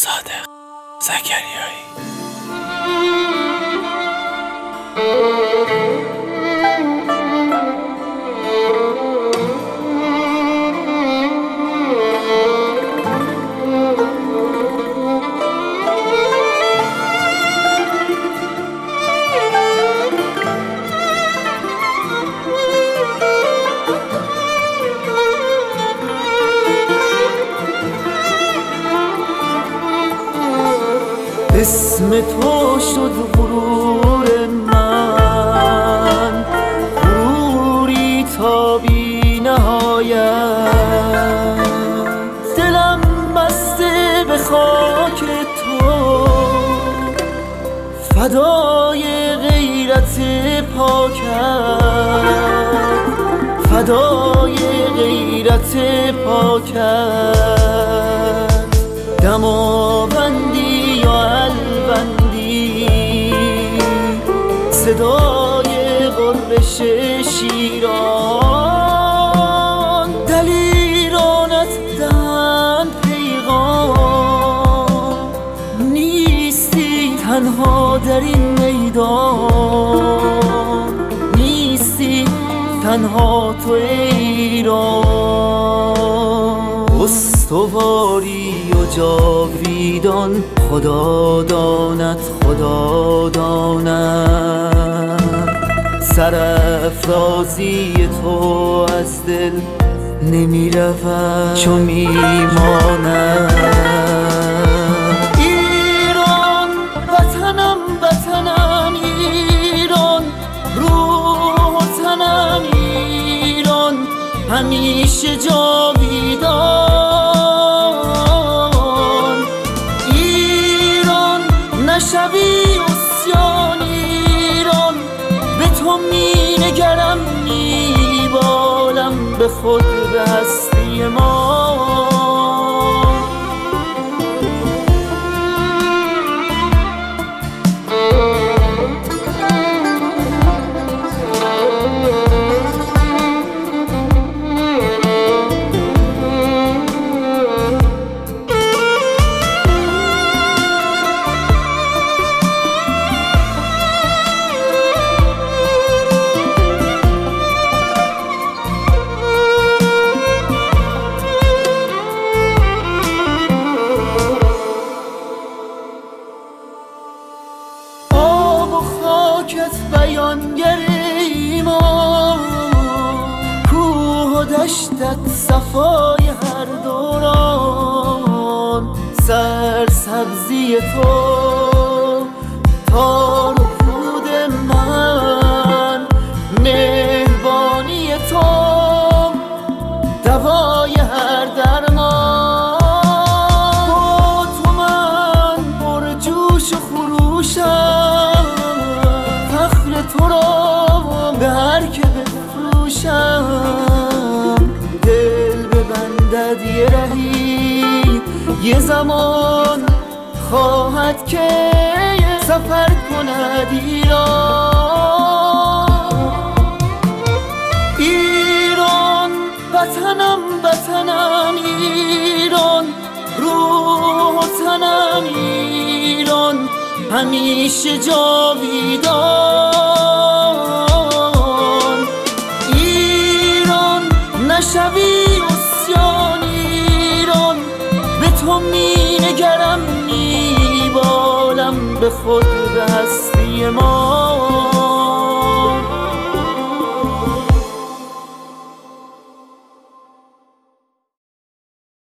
صادق زکریایی. اسم تو شد غرور من، غروری تا بی نهایت. دلم بسته به خاک تو، فدای غیرت پاکت، فدای غیرت پاکت. دماوندی یا البندی، صدای غرش شیران، دلیرانت دهند پیغام. نیستی تنها در این میدان، نیستی تنها تو ایران. استواری و جاویدان، خدا داند خدا داند. سرافرازی تو از دل نمی رود چو می ماند. ایران وطنم وطنم ایران، روح و تنم ایران، همیشه جاویدان. ایران نشوی عصیان ایران، به تو می نگرم می بالم به خود به هستی ما. بیانگر ایمان، کوه و دشتت صفای هر دوران. سرسبزی تو تار و پود من، مهربانی تو دوای هر درمان. با تو من پر جوش و خروشم، تو را به هر که بفروشم. دل ببندد یه رهی، یه زمان خواهد که سفر کند ایران. ایران وطنم وطنم ایران، روح و تنم ایران، همیشه جاویدان. ایران نشوی عصیان ایران، به تو می نگرم می بالم به خود به هستی ما.